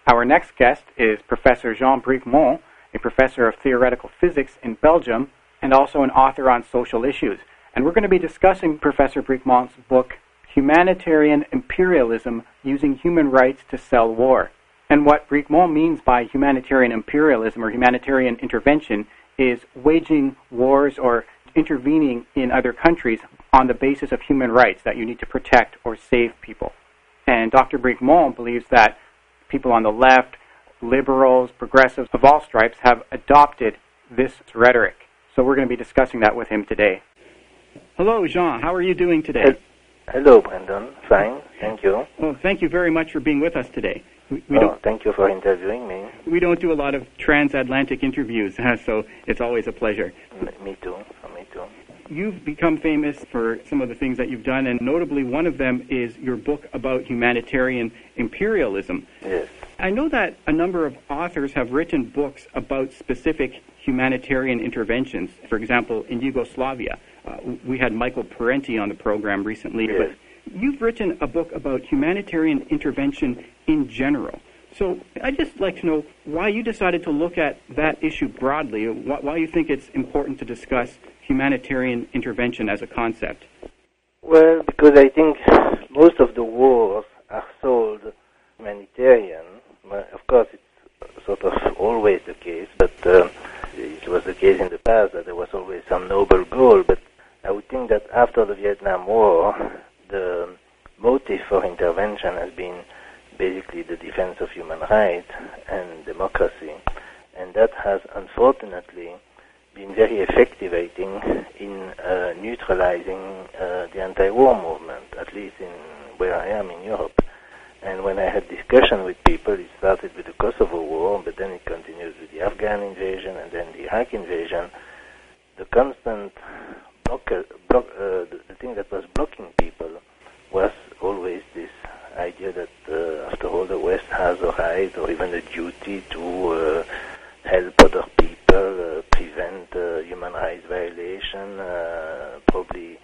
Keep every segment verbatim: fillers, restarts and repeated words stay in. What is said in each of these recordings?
Our next guest is Professor Jean Bricmont, a professor of theoretical physics in Belgium and also an author on social issues. And we're going to be discussing Professor Bricmont's book, Humanitarian Imperialism Using Human Rights to Sell War. And what Bricmont means by humanitarian imperialism or humanitarian intervention is waging wars or intervening in other countries on the basis of human rights that you need to protect or save people. And Doctor Bricmont believes that people on the left, liberals, progressives of all stripes have adopted this rhetoric. So we're going to be discussing that with him today. Hello, Jean. How are you doing today? Hello, Brandon. Fine. Thank you. Well, thank you very much for being with us today. We, we oh, don't, thank you for interviewing me. We don't do a lot of transatlantic interviews, so it's always a pleasure. M- me too. Me too. You've become famous for some of the things that you've done, and notably one of them is your book about humanitarian imperialism. Yes. I know that a number of authors have written books about specific humanitarian interventions. For example, in Yugoslavia, uh, we had Michael Parenti on the program recently. Yes. But you've written a book about humanitarian intervention in general. So I'd just like to know why you decided to look at that issue broadly, why you think it's important to discuss humanitarian intervention as a concept. Well, because I think most of the wars are sold humanitarian. Well, of course, it's sort of always the case, but uh, it was the case in the past that there was always some noble goal. But I would think that after the Vietnam War, the motive for intervention has been basically the defense of human rights and democracy. And that has unfortunately been very effective, I think, in uh, neutralizing uh, the anti-war movement, at least in where I am in Europe. And when I had discussion with people, it started with the Kosovo War, but then it continued with the Afghan invasion and then the Iraq invasion. The constant block, block uh, the, the thing that was blocking people was always this idea that, uh, after all, the West has a right or even a duty to uh, help other people, uh, prevent uh, human rights violation. Uh, probably,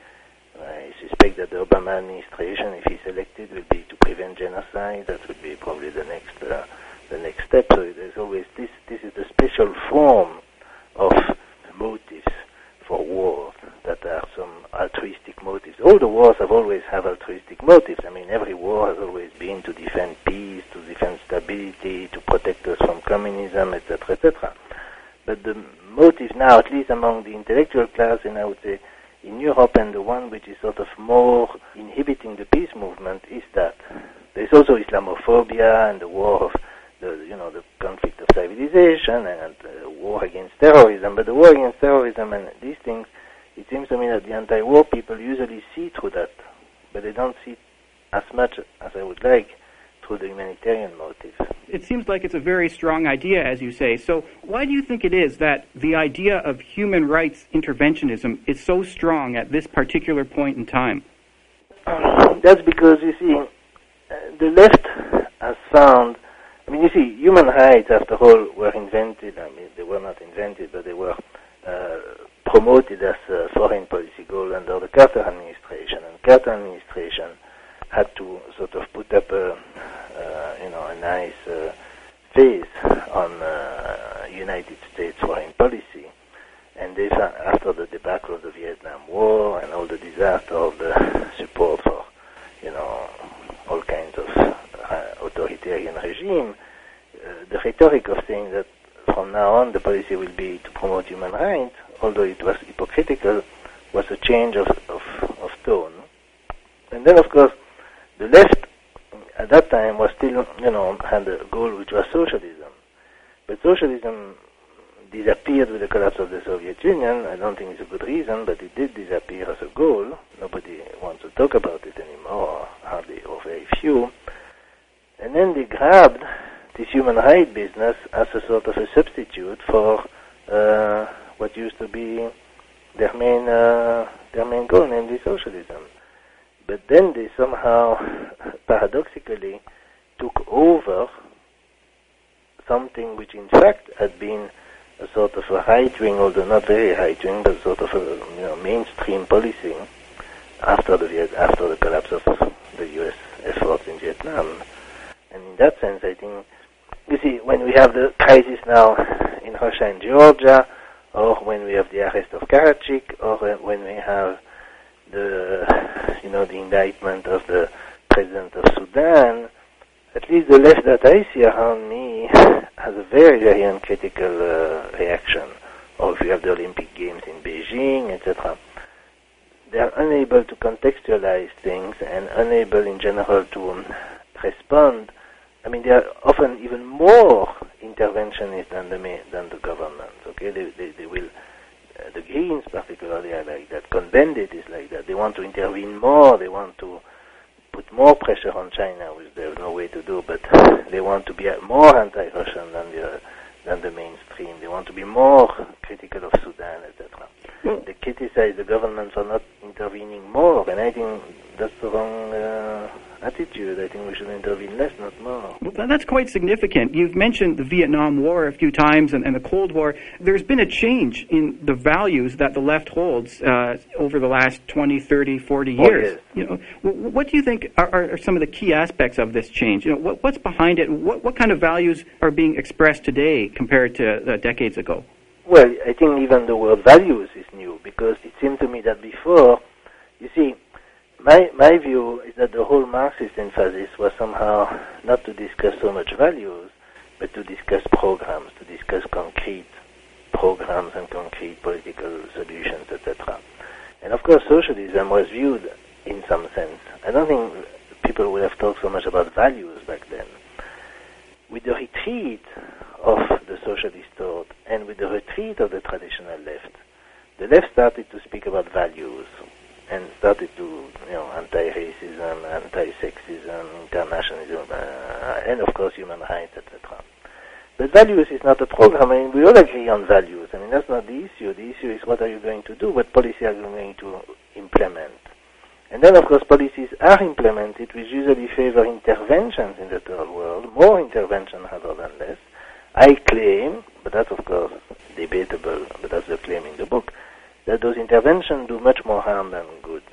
I suspect that the Obama administration, if he's elected, will be to prevent genocide. That would be probably the next uh, the next step. So there's always this. This is the special form of motives for wars that are some altruistic motives. All the wars have always have altruistic motives. I mean, every war has always been to defend peace, to defend stability, to protect us from communism, et cetera, et cetera. But the motive now, at least among the intellectual class, and I would say in Europe, and the one which is sort of more inhibiting the peace movement, is that there's also Islamophobia and the war of the, you know, the conflict of civilization and uh, war against terrorism. But the war against terrorism and these things, it seems to me that the anti-war people usually see through that, but they don't see as much as I would like through the humanitarian motive. It seems like it's a very strong idea, as you say. So why do you think it is that the idea of human rights interventionism is so strong at this particular point in time? That's because, you see, uh, the left has found, I mean, you see, human rights, after all, were invented, I mean, they were not invented, but they were uh, promoted as a foreign policy goal under the Carter administration. And Carter administration had to sort of put up a, uh, you know, a nice uh, face on uh, United States foreign policy. And they found, after the debacle of the Vietnam War and all the disaster of the support for, you know, all kinds of uh, authoritarian regime, uh, the rhetoric of saying that from now on the policy will be to promote human rights, although it was hypocritical, was a change of, of, of tone. And then, of course, the left at that time was still, you know, had a goal which was socialism. But socialism disappeared with the collapse of the Soviet Union. I don't think it's a good reason, but it did disappear as a goal. Nobody wants to talk about it anymore, or hardly, or very few. And then they grabbed this human rights business as a sort of a substitute for uh, what used to be their main uh, their main goal, namely socialism. But then they somehow, paradoxically, took over something which in fact had been a sort of a right-wing, although not very right-wing, but sort of a, you know, mainstream policy after the Viet- after the collapse of the U S efforts in Vietnam. And in that sense, I think you see, when we have the crisis now in Russia and Georgia, or when we have the arrest of Karachik, or when we have the, you know, the indictment of the president of Sudan, at least the left that I see around me has a very, very uncritical uh, reaction. Or if you have the Olympic Games in Beijing, et cetera, they are unable to contextualize things and unable in general to um, respond. I mean, they are often even more interventionist than the than the government. Okay, they they, they will. Uh, the Greens particularly are like that. Cohn-Bendit is like that. They want to intervene more. They want to put more pressure on China, which there's no way to do. But they want to be more anti-Russian than the than the mainstream. They want to be more critical of Sudan, et cetera. Mm. They criticize the government for not intervening more, and I think that's the wrong uh, attitude. I think we should intervene less, not more. Well, that's quite significant. You've mentioned the Vietnam War a few times and, and the Cold War. There's been a change in the values that the left holds uh, over the last twenty, thirty, forty years. Oh, yes. You know, what do you think are, are some of the key aspects of this change? You know, what, what's behind it? What, what kind of values are being expressed today compared to uh, decades ago? Well, I think even the word values is new, because it seemed to me that before, you see, my my view is that the whole Marxist emphasis was somehow not to discuss so much values, but to discuss programs, to discuss concrete programs and concrete political solutions, et cetera. And of course, socialism was viewed in some sense. I don't think people would have talked so much about values back then. With the retreat of the socialist thought and with the retreat of the traditional left, the left started to speak about values and started to, you know, anti-racism, anti-sexism, internationalism, uh, and of course human rights, et cetera. But values is not a program. I mean, we all agree on values. I mean, that's not the issue. The issue is what are you going to do, what policy are you going to implement. And then, of course, policies are implemented which usually favor interventions in the third world, more intervention rather than less. I claim, but that's of course debatable, but that's the claim in the book, that those interventions do much more harm than good.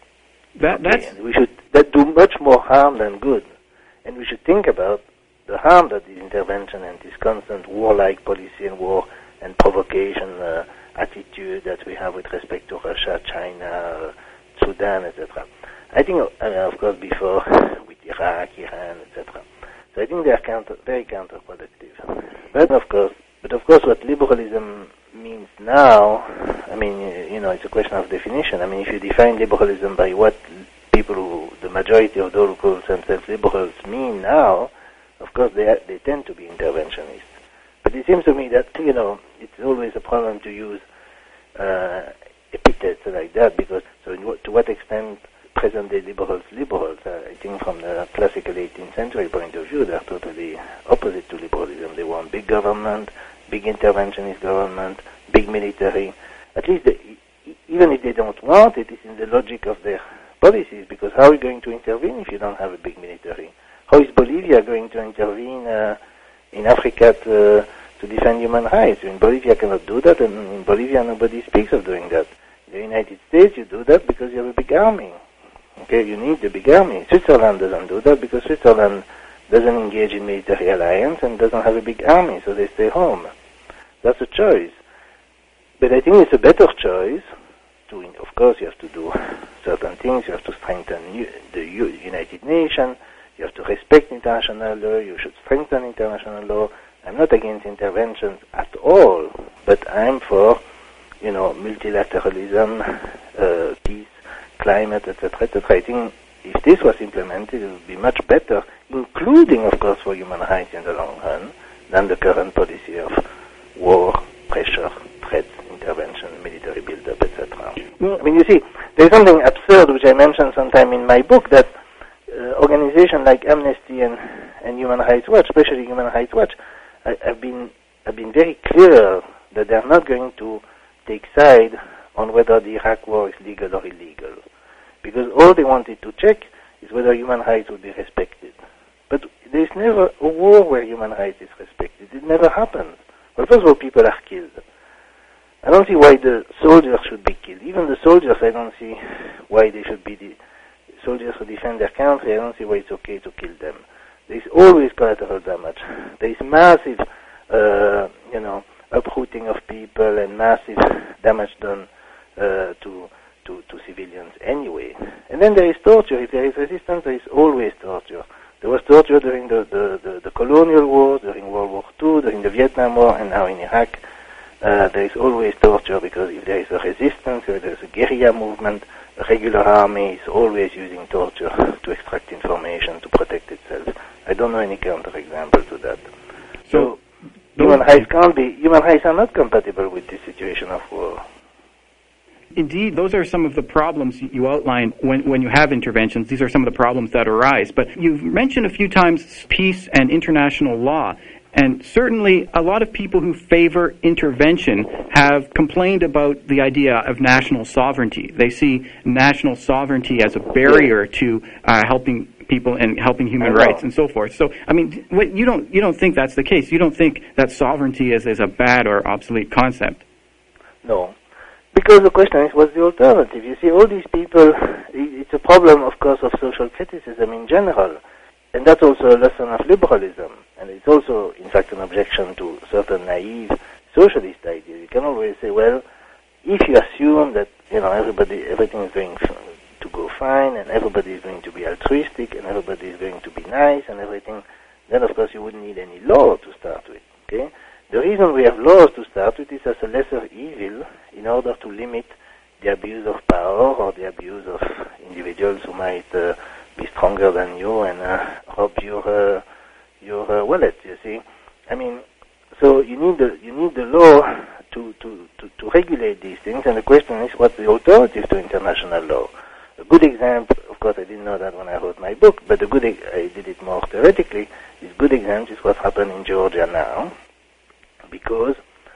That, okay, that's... and we should that do much more harm than good. And we should think about the harm that this intervention and this constant warlike policy and war and provocation uh, attitude that we have with respect to Russia, China, uh, Sudan, et cetera. I think, I mean, of course, before with Iraq, Iran, et cetera. So I think they are counter, very counterproductive. But of course, but of course, what liberalism means now, I mean, you know, it's a question of definition. I mean, if you define liberalism by what people who, the majority of those who call themselves liberals mean now, of course, they are, they tend to be interventionists. But it seems to me that, you know, it's always a problem to use uh, epithets like that, because so in what, to what extent present-day liberals liberals? Uh, I think from the classical eighteenth century point of view, they're totally opposite to liberalism. They want big government, big interventionist government, big military. At least, they, even if they don't want it, it's in the logic of their policies, because how are you going to intervene if you don't have a big military? How is Bolivia going to intervene uh, in Africa to, to defend human rights? In Bolivia cannot do that, and in Bolivia nobody speaks of doing that. In the United States you do that because you have a big army. Okay, you need the big army. Switzerland doesn't do that because Switzerland doesn't engage in military alliance and doesn't have a big army, so they stay home. That's a choice. But I think it's a better choice to, of course, you have to do certain things. You have to strengthen the United Nations. You have to respect international law. You should strengthen international law. I'm not against interventions at all, but I'm for, you know, multilateralism, uh, peace, climate, et cetera, et cetera. I think if this was implemented, it would be much better, including, of course, for human rights in the long run, than the current policy of war, pressure, threats, intervention, military build-up, et cetera. Well, I mean, you see, there's something absurd which I mentioned sometime in my book, that uh, organizations like Amnesty and, and Human Rights Watch, especially Human Rights Watch, I, have been have been very clear that they're not going to take side on whether the Iraq war is legal or illegal, because all they wanted to check is whether human rights would be respected. But there's never a war where human rights is respected. It never happens. Well, first of all, people are killed. I don't see why the soldiers should be killed. Even the soldiers, I don't see why they should be the soldiers who defend their country. I don't see why it's okay to kill them. there is always collateral damage. There is massive, uh, you know, uprooting of people and massive damage done uh, to, to to civilians anyway. And then there is torture. If there is resistance, there is always torture. There was torture during the, the, the, the colonial wars, during World War Two, during the Vietnam War, and now in Iraq. Uh, there is always torture because if there is a resistance, if there is a guerrilla movement, a regular army is always using torture to extract information to protect itself. I don't know any counterexample to that. So, so human rights can't be. Human rights are not compatible with this situation of war. Indeed, those are some of the problems you outline when, when you have interventions. These are some of the problems that arise. But you've mentioned a few times peace and international law. And certainly a lot of people who favor intervention have complained about the idea of national sovereignty. They see national sovereignty as a barrier to uh, helping people and helping human rights and so forth. So, I mean, what, you don't you don't think that's the case? You don't think that sovereignty is, is a bad or obsolete concept? No. Because the question is, what's the alternative? You see, all these people, it's a problem, of course, of social criticism in general. And that's also a lesson of liberalism. And it's also, in fact, an objection to certain naive socialist ideas. You can always say, well, if you assume that, you know, everybody, everything is going to go fine, and everybody is going to be altruistic, and everybody is going to be nice, and everything, then, of course, you wouldn't need any law to start with, okay? The reason we have laws to start with is as a lesser evil in order to limit the abuse of power or the abuse of individuals who might uh, be stronger than you and uh, rob your uh, your uh, wallet. You see, I mean, so you need the you need the law to, to, to, to regulate these things. And the question is, what's the alternative to international law? A good example, of course, I didn't know that when I wrote my book, but a good I did it more theoretically. This good example is what's happened in Georgia now, because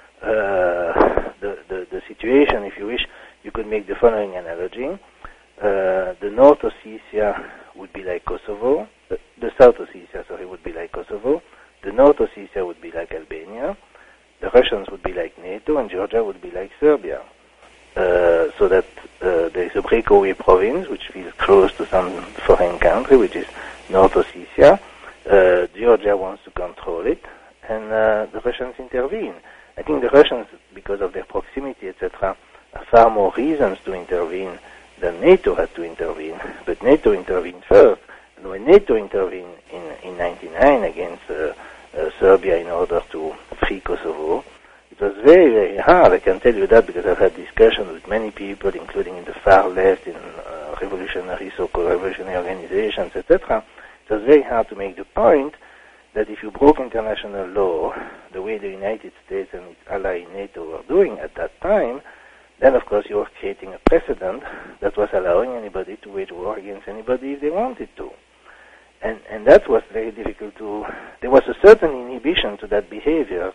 uh, the, the the situation, if you wish, you could make the following analogy. Uh, the North Ossetia would be like Kosovo. The, the South Ossetia, sorry, would be like Kosovo. The North Ossetia would be like Albania. The Russians would be like NATO, and Georgia would be like Serbia. Uh, so that uh, there is a breakaway province which feels close to some foreign country, which is North Ossetia. Uh, Georgia wants to control it, and uh, the Russians intervene. I think the Russians, because of their proximity, et cetera, have far more reasons to intervene than NATO had to intervene. But NATO intervened first, and when NATO intervened in in ninety-nine against uh, uh, Serbia in order to free Kosovo, it was very, very hard. I can tell you that because I've had discussions with many people, including in the far left, in uh, revolutionary, so-called revolutionary organizations, et cetera. It was very hard to make the point that if you broke international law, the way the United States and its ally NATO were doing at that time, then of course you were creating a precedent that was allowing anybody to wage war against anybody if they wanted to. And and that was very difficult to... There was a certain inhibition to that behavior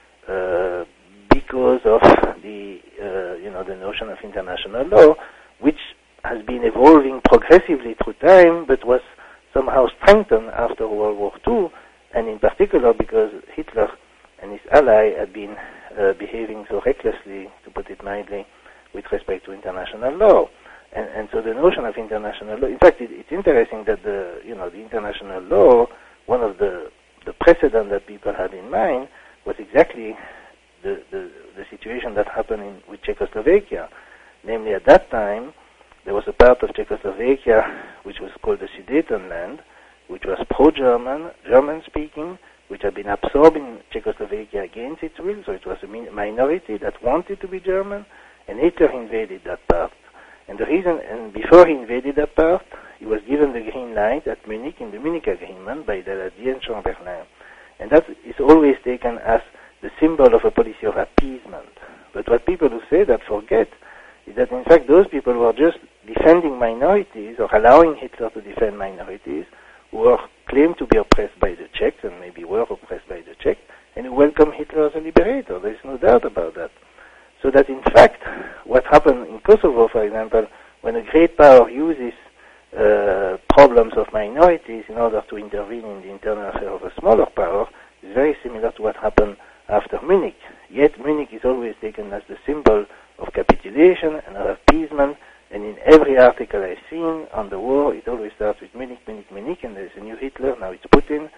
uh, because of the, uh, you know, the notion of international law, which has been evolving progressively through time, but was somehow strengthened after World War Two, and in particular because Hitler and his ally had been uh, behaving so recklessly, to put it mildly, with respect to international law. And, and so the notion of international law, in fact, it, it's interesting that the, you know, the international law, one of the, the precedent that people had in mind was exactly the, the, the situation that happened in, with Czechoslovakia. Namely, at that time, there was a part of Czechoslovakia which was called the Sudetenland, which was pro-German, German-speaking, which had been absorbed in Czechoslovakia against its will, so it was a min- minority that wanted to be German, and Hitler invaded that part. And the reason, and before he invaded that part, he was given the green light at Munich in the Munich Agreement by Daladier and Chamberlain. And that is always taken as the symbol of a policy of appeasement. But what people who say that forget is that in fact those people were just defending minorities or allowing Hitler to defend minorities who were claimed to be oppressed by the Czechs and maybe were oppressed by the Czechs and who welcomed Hitler as a liberator. There is no doubt about that. So that in fact, what happened in Kosovo, for example, when a great power uses uh, problems of minorities in order to intervene in the internal affairs of a smaller power, is very similar to what happened after Munich. Yet Munich is always taken as the symbol of capitulation and of appeasement, and in every article I've seen on the war, it always starts with Munich, Munich, Munich, and there's a new Hitler, now it's Putin,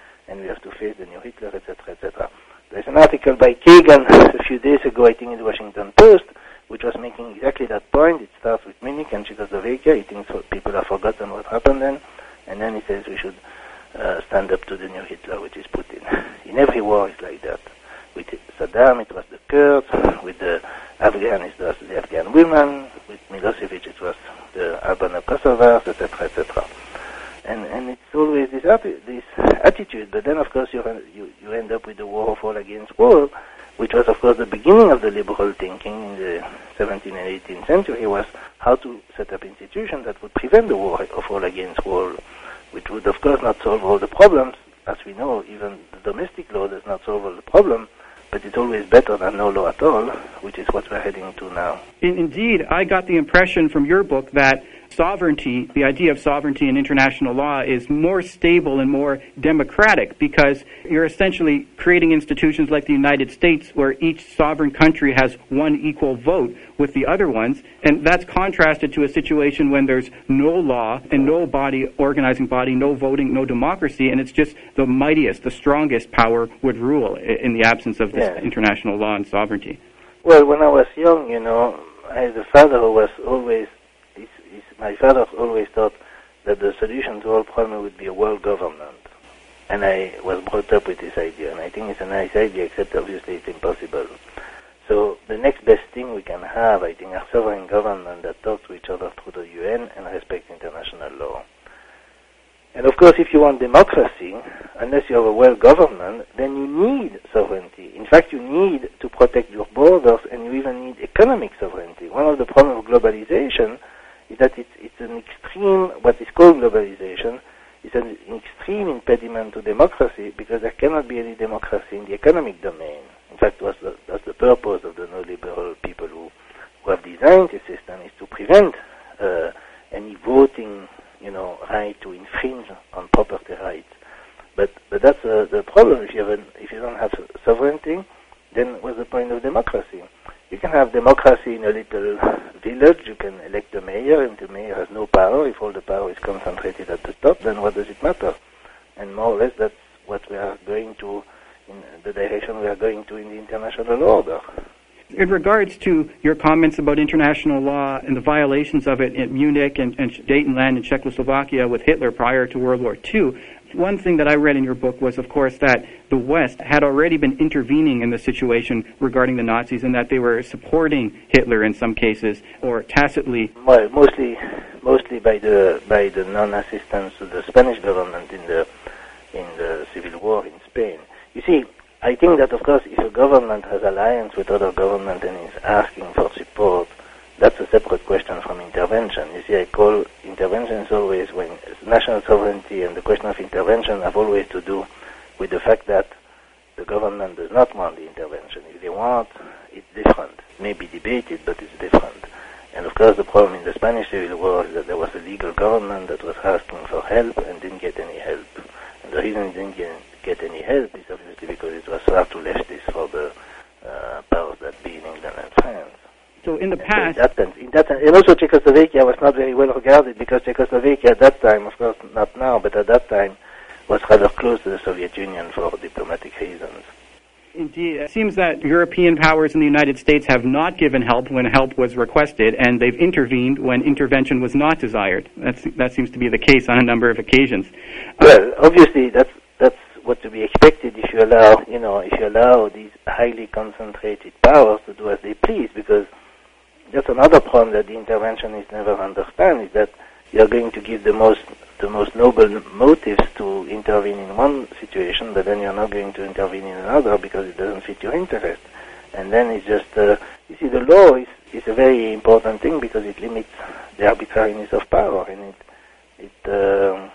cetera, et cetera. There's an article by Kagan a few days ago, I think in the Washington Post, which was making exactly that point. It starts with Munich and Czechoslovakia. He thinks people have forgotten what happened then, and then he says we should uh, stand up to the new Hitler, which is Putin. In every war, it's like that. With Saddam, it was the Kurds. With the Afghan, it was the Afghan women. With Milosevic, it was the Albano Kosovars, et cetera, et cetera. And and it's always this atti- this attitude. But then, of course, you, you you end up with the war of all against war, which was, of course, the beginning of the liberal thinking in the seventeenth and eighteenth century, was how to set up institutions that would prevent the war of all against war, which would, of course, not solve all the problems. As we know, even the domestic law does not solve all the problem, but it's always better than no law at all, which is what we're heading to now. In, indeed, I got the impression from your book that sovereignty, the idea of sovereignty in international law, is more stable and more democratic because you're essentially creating institutions like the United States where each sovereign country has one equal vote with the other ones, and that's contrasted to a situation when there's no law and no body, organizing body, no voting, no democracy, and it's just the mightiest, the strongest power would rule in the absence of this yeah. international law and sovereignty. Well, when I was young, you know, I had a father who was always He's, he's, my father always thought that the solution to all problems would be a world government. And I was brought up with this idea, and I think it's a nice idea, except obviously it's impossible. So the next best thing we can have, I think, are sovereign governments that talk to each other through the U N and respect international law. And of course, if you want democracy, unless you have a world government, then you need sovereignty. In fact, you need to protect your borders, and you even need economic sovereignty. One of the problems of globalization is that it's, it's an extreme, what is called globalization, is an extreme impediment to democracy because there cannot be any democracy in the economic domain. In fact, that's the, that's the purpose of the neoliberal people who, who have designed the system, is to prevent uh, any voting, you know, right to infringe on property rights. But but that's uh, the problem. If you have an, if you don't have sovereignty, then what's the point of democracy? You can have democracy in a little village. You can elect a mayor, and the mayor has no power. If all the power is concentrated at the top, then what does it matter? And more or less, that's what we are going to, in the direction we are going to in the international order. In regards to your comments about international law and the violations of it in Munich and, and Sudetenland and Czechoslovakia with Hitler prior to World War Two, one thing that I read in your book was, of course, that the West had already been intervening in the situation regarding the Nazis and that they were supporting Hitler in some cases, or tacitly. Well, mostly, mostly by the by the non-assistance to the Spanish government in the in the civil war in Spain. You see, I think that, of course, if a government has alliance with other government and is asking for support, that's a separate question from intervention. You see, I call intervention is always when national sovereignty and the question of intervention have always to do with the fact that the government does not want the intervention. If they want, it's different. It may be debated, but it's different. And of course, the problem in the Spanish Civil War is that there was a legal government that was asking for help and didn't get any help. And the reason it didn't get get any help is obviously because it was far too leftist for the uh, powers that be in England and France. So in the and past... So in that sense, in that sense, and also Czechoslovakia was not very well regarded because Czechoslovakia at that time, of course not now, but at that time, was rather close to the Soviet Union for diplomatic reasons. Indeed. It seems that European powers in the United States have not given help when help was requested, and they've intervened when intervention was not desired. That's, that seems to be the case on a number of occasions. Well, uh, obviously, that's that's what to be expected if you allow, you know, if you allow these highly concentrated powers to do as they please, because that's another problem that the interventionists never understand, is that you're going to give the most the most noble motives to intervene in one situation, but then you're not going to intervene in another because it doesn't fit your interest. And then it's just, uh, you see, the law is, is a very important thing because it limits the arbitrariness of power, and it, it uh,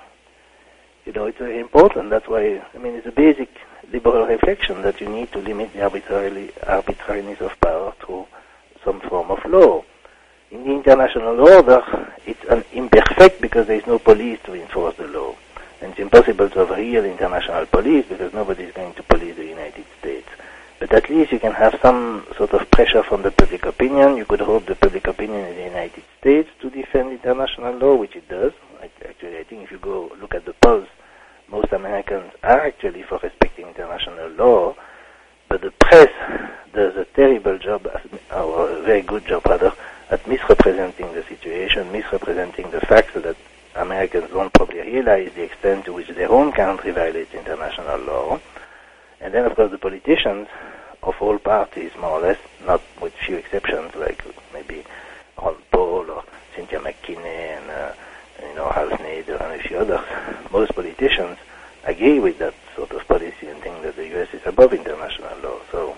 you know, it's very important. That's why, I mean, it's a basic liberal reflection that you need to limit the arbitrarily, arbitrariness of power through some form of law. In the international order, it's an imperfect because there is no police to enforce the law. And it's impossible to have a real international police because nobody is going to police the United States. But at least you can have some sort of pressure from the public opinion. You could hope the public opinion in the United States to defend international law, which it does. Actually, I think if you go look at the polls, most Americans are actually for respecting international law. war, but the press does a terrible job, or a very good job rather, at misrepresenting the situation, misrepresenting the facts so that Americans don't probably realize the extent to which their own country violates international law. And then, of course, the politicians of all parties, more or less, not with few exceptions, like maybe Ron Paul or Cynthia McKinney and, uh, you know, Hal Snyder and a few others, most politicians agree with that sort of policy and think that the U S is above international law. So,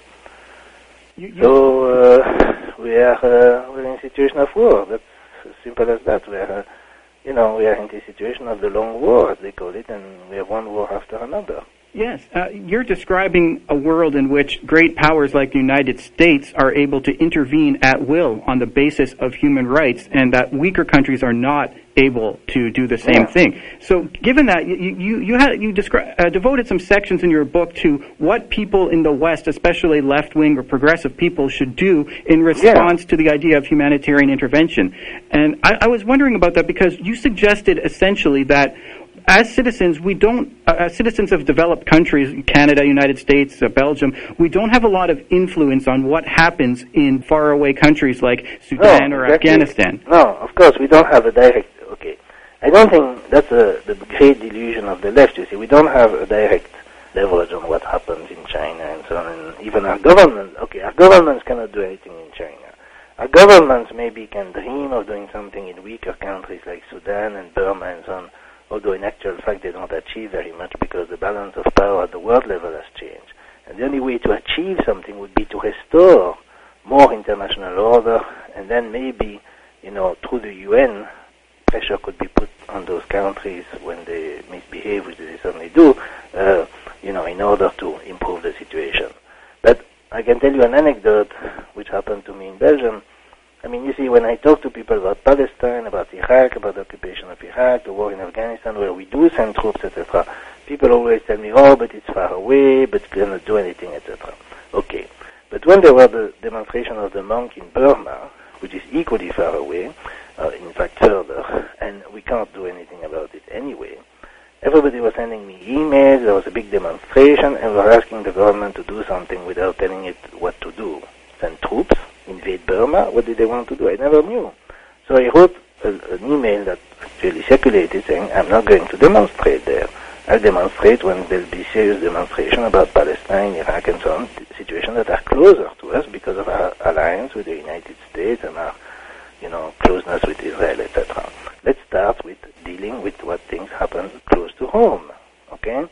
you, you so uh, we are uh, we're in a situation of war. That's as simple as that. We are, uh, you know, we are in the situation of the long war, as they call it, and we have one war after another. Yes, uh, you're describing a world in which great powers like the United States are able to intervene at will on the basis of human rights, and that weaker countries are not able to do the same yeah. thing. So, given that, you you you, had, you descri- uh, devoted some sections in your book to what people in the West, especially left-wing or progressive people, should do in response yeah. to the idea of humanitarian intervention. And I, I was wondering about that because you suggested essentially that as citizens, we don't, uh, as citizens of developed countries, Canada, United States, uh, Belgium, we don't have a lot of influence on what happens in faraway countries like Sudan no, or exactly. Afghanistan. No, of course, we don't have a direct, okay. I don't think that's a, the great delusion of the left, you see. We don't have a direct leverage on what happens in China and so on, and even our government, okay, our governments cannot do anything in China. Our governments maybe can dream of doing something in weaker countries like Sudan and Burma and so on, although in actual fact they don't achieve very much because the balance of power at the world level has changed. And the only way to achieve something would be to restore more international order, and then maybe, you know, through the U N, pressure could be put on those countries when they misbehave, which they certainly do, uh, you know, in order to improve the situation. But I can tell you an anecdote which happened to me in Belgium. I mean, you see, when I talk to people about Palestine, about Iraq, about the occupation of Iraq, the war in Afghanistan, where we do send troops, et cetera, people always tell me, oh, but it's far away, but we cannot do anything, et cetera. Okay. But when there were the demonstration of the monk in Burma, which is equally far away, uh, in fact further, and we can't do anything about it anyway, everybody was sending me emails, there was a big demonstration, and we were asking the government to do something without telling it what to do. Send troops, invade Burma, what did they want to do? I never knew. So I wrote a, an email that actually circulated saying, I'm not going to demonstrate there. I'll demonstrate when there'll be serious demonstration about Palestine, Iraq, and so on, situations that are closer to us because of our alliance with the United States and our, you know, closeness with Israel, et cetera. Let's start with dealing with what things happen close to home, okay?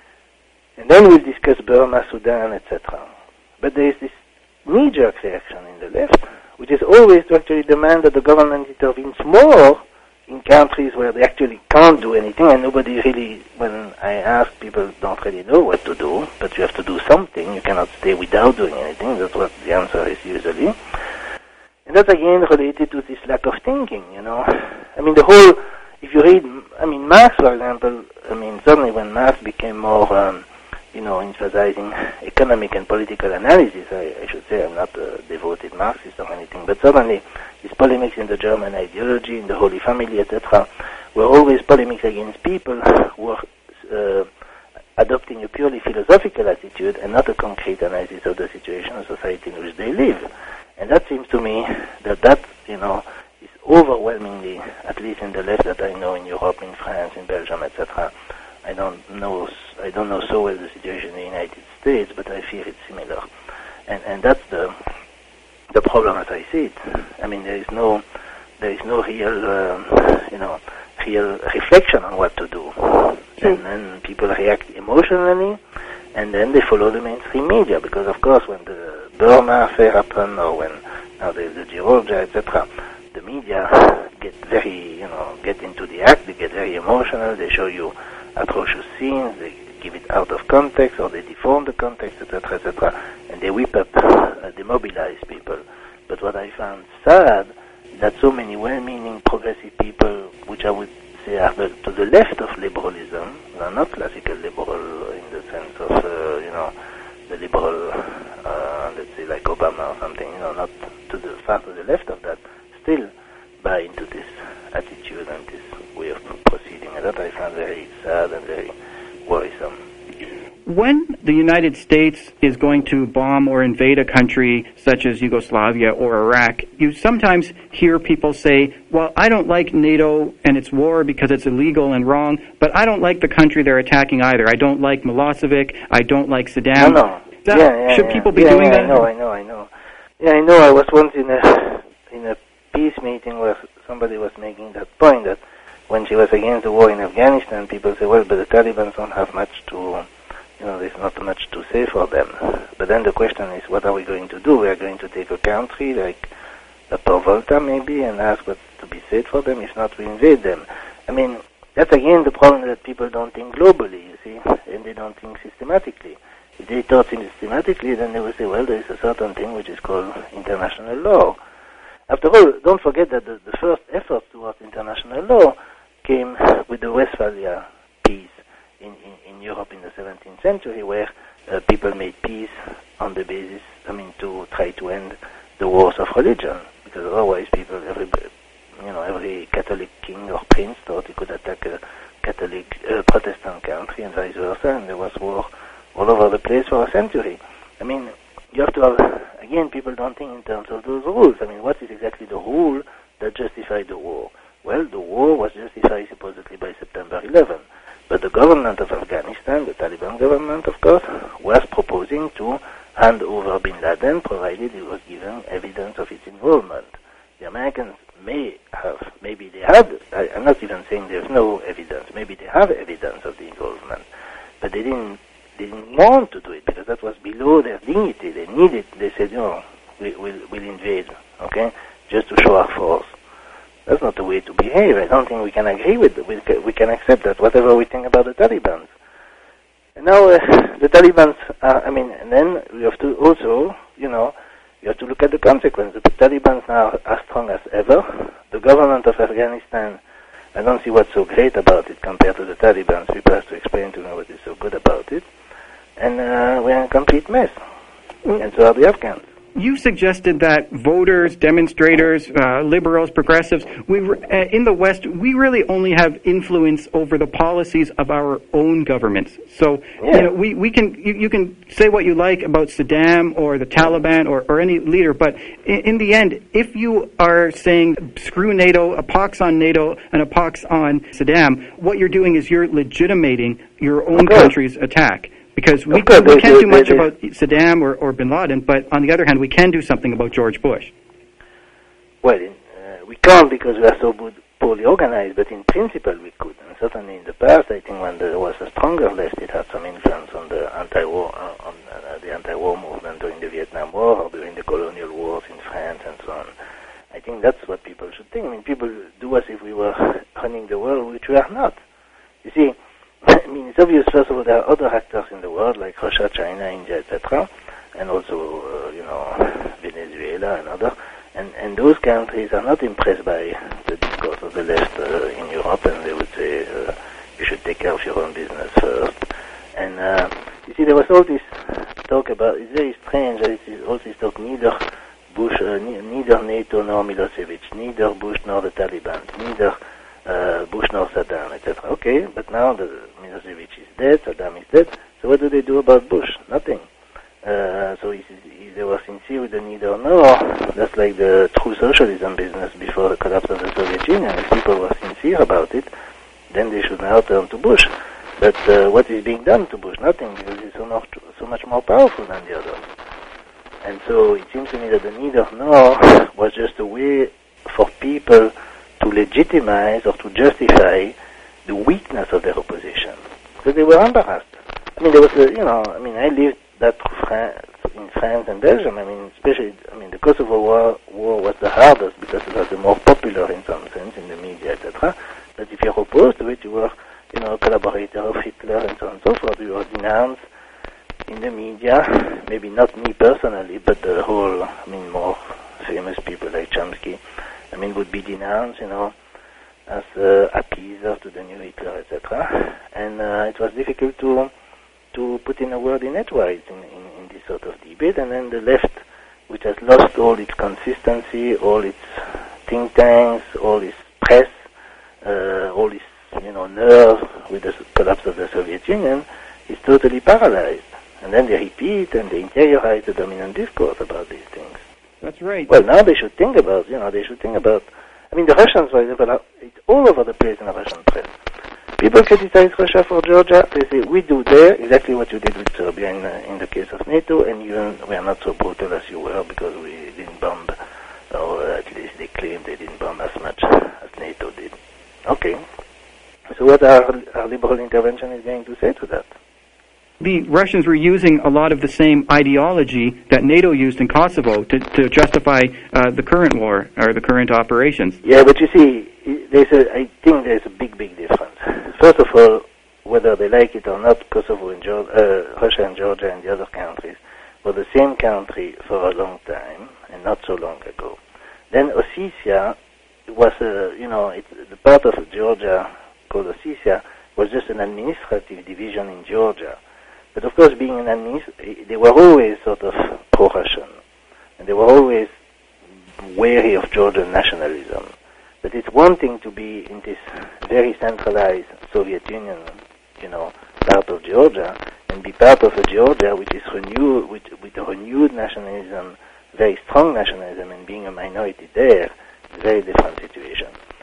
And then we'll discuss Burma, Sudan, et cetera. But there is this knee-jerk reaction in the left, which is always to actually demand that the government intervenes more in countries where they actually can't do anything, and nobody really, when I ask, people don't really know what to do, but you have to do something. You cannot stay without doing anything. That's what the answer is usually. And that's again related to this lack of thinking, you know. I mean, the whole, if you read, I mean, Marx, for example, I mean, certainly when Marx became more, um, you know, emphasizing economic and political analysis, I, I should say I'm not a devoted Marxist or anything, but certainly his polemics in the German ideology, in the Holy Family, et cetera, were always polemics against people who were uh, adopting a purely philosophical attitude and not a concrete analysis of the situation of society in which they live. And that seems to me that that, you know, is overwhelmingly, at least in the left that I know in Europe, in France, in Belgium, et cetera. I don't know, I don't know so well the situation in the United States, but I fear it's similar. And and that's the the problem as I see it. I mean, there is no there is no real, um, you know, real reflection on what to do. Sure. And then people react emotionally, and then they follow the mainstream media, because of course when the Burma affair happened, or when now there's the Georgia, et cetera, the media get very, you know, get into the act, they get very emotional, they show you atrocious scenes, they give it out of context, or they deform the context, et cetera, et cetera, and they whip up, uh, demobilize people. But what I found sad is that so many well-meaning progressive people, which I would say are the, to the left of liberalism, are not classical liberal in the sense of, uh, you know, the liberal, uh, let's say like Obama or something, you know, not to the far to the left of that, still buy into this attitude and this way of proceeding, and that I found very sad and very worrisome. When the United States is going to bomb or invade a country such as Yugoslavia or Iraq, you sometimes hear people say, well, I don't like NATO and its war because it's illegal and wrong, but I don't like the country they're attacking either. I don't like Milosevic. I don't like Saddam. No, no. That, yeah, yeah, should yeah. people be yeah, doing yeah, that? I know, I know, I know. Yeah, I know. I was once in a in a peace meeting where somebody was making that point that when she was against the war in Afghanistan, people say, well, but the Taliban don't have much to, you know, there's not much to say for them. But then the question is, what are we going to do? We are going to take a country like Upper Volta maybe and ask what's to be said for them. If not, we invade them. I mean, that's again the problem that people don't think globally, you see, and they don't think systematically. If they thought systematically, then they would say, well, there is a certain thing which is called international law. After all, don't forget that the, the first efforts towards international law came with the Westphalia peace in, in, in Europe in the seventeenth century, where uh, people made peace on the basis, I mean, to try to end the wars of religion, because otherwise people, every, you know, every Catholic king or prince thought he could attack a Catholic, uh, Protestant country and vice versa, and there was war all over the place for a century. I mean, you have to have, again, people don't think in terms of those rules. I mean, what is exactly the rule that justified the war? Well, the war was justified supposedly by September eleventh. But the government of Afghanistan, the Taliban government, of course, was proposing to hand over bin Laden, provided he was given evidence of its involvement. The Americans may have, maybe they had, I, I'm not even saying there's no evidence, maybe they have evidence of the involvement, but they didn't, they didn't want to do it because that was below their dignity. They needed, they said, no, we, we'll, we'll invade, okay, just to show our force. That's not the way to behave. I don't think we can agree with it. We, we can accept that, whatever we think about the Taliban. And now, uh, the Taliban, uh, I mean, and then we have to also, you know, you have to look at the consequences. The Taliban now are strong as ever. The government of Afghanistan, I don't see what's so great about it compared to the Taliban. People have to explain to me what is so good about it. And uh, we're in a complete mess. Mm. And so are the Afghans. You suggested that voters, demonstrators, uh, liberals, progressives, we re- uh, in the West, we really only have influence over the policies of our own governments. So, yeah. you know, we, we can you, you can say what you like about Saddam or the Taliban or, or any leader, but in, in the end, if you are saying screw NATO, a pox on NATO, and a pox on Saddam, what you're doing is you're legitimating your own okay. country's attack. Because we, course, we can't they, do much they, they, about Saddam or, or bin Laden, but on the other hand, we can do something about George Bush. Well, in, uh, we can't because we are so good, poorly organized, but in principle we could. And certainly in the past, I think when there was a stronger left, it had some influence on the anti-war, uh, on uh, the anti-war movement during the Vietnam War or during the colonial wars in France and so on. I think that's what people should think. I mean, people do as if we were running the world, which we are not. You see, I mean, it's obvious, first of all, there are other actors in the world, like Russia, China, India, et cetera, and also, uh, you know, Venezuela and other. And, and those countries are not impressed by the discourse of the left uh, in Europe, and they would say, uh, you should take care of your own business first. And, uh, you see, there was all this talk about, it's very strange, there is all this talk, neither Bush, uh, ne- neither NATO nor Milosevic, neither Bush nor the Taliban, neither Uh, Bush nor Saddam, et cetera. Okay, but now the Milosevic is dead, Saddam is dead. So what do they do about Bush? Nothing. Uh, so if, if they were sincere with the neither nor, that's like the true socialism business before the collapse of the Soviet Union. If people were sincere about it, then they should now turn to Bush. But uh, what is being done to Bush? Nothing, because he's so much, so much more powerful than the others. And so it seems to me that the neither nor was just a way for people to legitimize or to justify the weakness of their opposition. Because they were embarrassed. I mean, there was a, you know, I mean, I lived that through France, in France and Belgium. I mean, especially, I mean, the Kosovo war, war was the hardest because it was the more popular in some sense in the media, et cetera. But if you're opposed to it, you were, you know, a collaborator of Hitler and so on and so forth. You were denounced in the media, maybe not me personally, but the whole, I mean, more famous people like Chomsky, I mean, would be denounced, you know, as uh, appeaser to the new Hitler, et cetera. And uh, it was difficult to to put in a word in edgewise in, in, in this sort of debate. And then the left, which has lost all its consistency, all its think tanks, all its press, uh, all its, you know, nerve with the collapse of the Soviet Union, is totally paralyzed. And then they repeat and they interiorize the dominant discourse about these things. That's right. Well, now they should think about, you know, they should think about, I mean, the Russians, for example, are, it's all over the place in the Russian press. People criticize Russia for Georgia. They say, we do there exactly what you did with Serbia in, uh, in the case of NATO, and even we are not so brutal as you were because we didn't bomb, or at least they claim they didn't bomb as much as NATO did. Okay. So what our, our liberal intervention is going to say to that? The Russians were using a lot of the same ideology that NATO used in Kosovo to, to justify uh, the current war, or the current operations. Yeah, but you see, there's a, I think there's a big, big difference. First of all, whether they like it or not, Kosovo and Georgia, uh, Russia and Georgia and the other countries were the same country for a long time, and not so long ago. Then Ossetia was, a, you know, it, the part of Georgia called Ossetia was just an administrative division in Georgia. But of course, being an administ- they were always sort of pro-Russian, and they were always wary of Georgian nationalism. But it's one thing to be in this very centralized Soviet Union, you know, part of Georgia, and be part of a Georgia which is renewed, with, with a renewed nationalism, very strong nationalism, and being a minority there, it's a very different situation.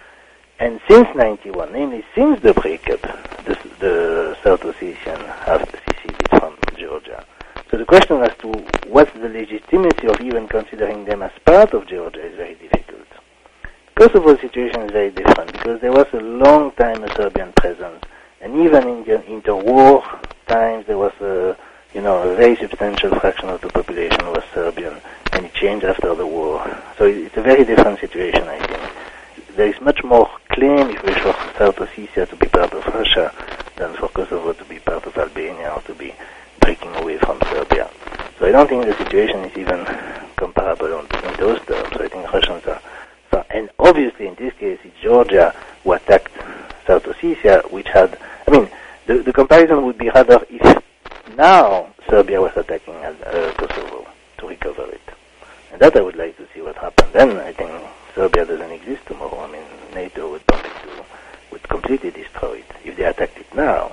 And since ninety-one, namely since the breakup, the, the South Ossetian have seceded from Georgia. So the question as to what's the legitimacy of even considering them as part of Georgia is very difficult. Kosovo's situation is very different because there was a long time a Serbian presence, and even in the interwar times there was a, you know, a very substantial fraction of the population was Serbian, and it changed after the war. So it's a very different situation, I think. There is much more claim, if we wish, for South Ossetia to be part of Russia than for Kosovo to be part of Albania or to be breaking away from Serbia. So I don't think the situation is even comparable on, in those terms. I think Russians are... So, and obviously in this case it's Georgia who attacked South Ossetia, which had... I mean, the, the comparison would be rather if now Serbia was attacking uh, Kosovo to recover it. And that I would like to see what happened. Then I think Serbia doesn't exist tomorrow. I mean, NATO would bomb it to, would completely destroy it if they attacked it now.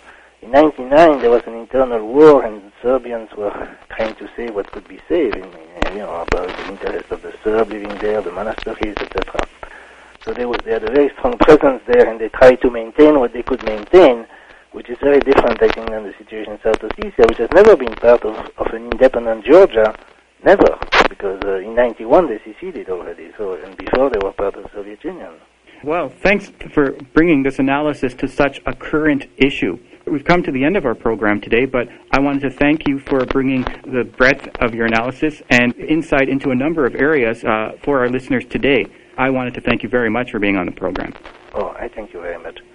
In ninety-nine, there was an internal war, and Serbians were trying to save what could be saved, in, you know, about the interest of the Serb living there, the monasteries, et cetera. So they, were, they had a very strong presence there, and they tried to maintain what they could maintain, which is very different, I think, than the situation in South Ossetia, which has never been part of, of an independent Georgia. Never, because uh, in ninety-one they seceded already, so, and before they were part of the Soviet Union. Well, thanks for bringing this analysis to such a current issue. We've come to the end of our program today, but I wanted to thank you for bringing the breadth of your analysis and insight into a number of areas uh, for our listeners today. I wanted to thank you very much for being on the program. Oh, I thank you very much.